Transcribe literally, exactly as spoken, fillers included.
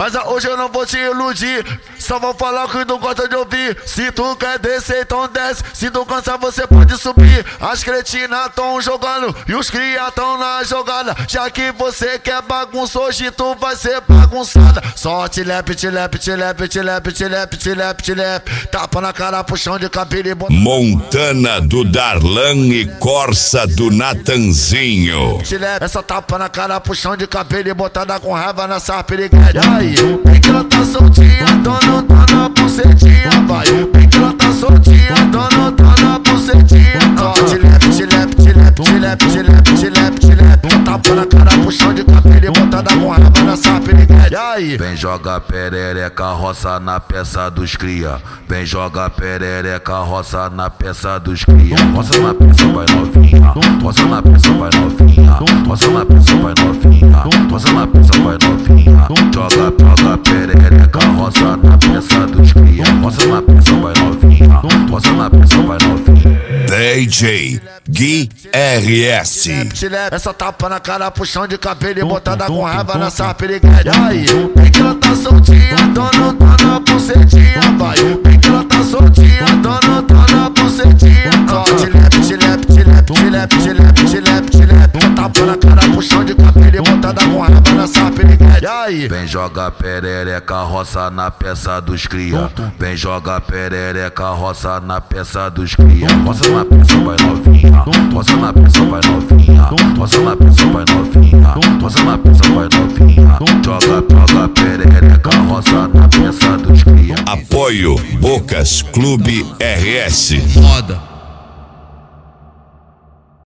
Mas hoje eu não vou te iludir, só vou falar o que tu gosta de ouvir. Se tu quer descer, então desce. Se tu cansar, você pode subir. As cretinas tão jogando e os cria tão na jogada. Já que você quer bagunça, hoje tu vai ser bagunçada. Só tilepe, tilepe, tilepe, tilepe, tilepe, tilepe, tilepe. Tapa na cara, puxão de cabelo e bota... Montana do Darlan e Corsa do Natanzinho. Tilepe, essa tapa na cara, puxão de cabelo e botada com raiva nessa piriguete. Aí, bem que ela tá soltinha, dona, dona, bucetinha. Vai, bem que ela tá soltinha, dona, dona, bucetinha. Ó, tilepe, tilepe, tilepe, tilepe, tilepe, tilepe, tilepe. Tapa na cara, puxão de cabelo e botada com raiva nessa piriguete. Aí, vem joga perereca, roça na peça dos cria. Vem joga perereca, roça na peça dos cria. Roça na peça, vai novinha. Roça na peça, vai novinha. Roça na peça, vai novinha. Roça na peça, vai novinha. Joga, joga perereca, roça na peça dos cria. Roça na peça, vai novinha. Roça na peça, vai novinha. D J Gui R S. Essa tapa na cara, puxão de cabelo e botada com raiva nessa piriguete. Aí, bem que ela tá soltinha, dona, dona, bucetinha. Vai, bem que ela tá soltinha, dona, dona, bucetinha. Ó, tilepe, tilepe, tilepe, tilepe, tilepe, tilepe, tilepe. Tapa na cara, puxão de cabelo e botada com raiva nessa piriguete. Aí, vem joga perereca, roça na peça dos cria. Vem joga perereca, roça na peça dos cria. Roça na peça, vai novinha. Roça na peça, vai novinha. Roça na peça, vai novinha. Roça na peça, vai novinha. Joga, joga perereca, roça na peça dos cria. Apoio Bocas Clube R S. Moda.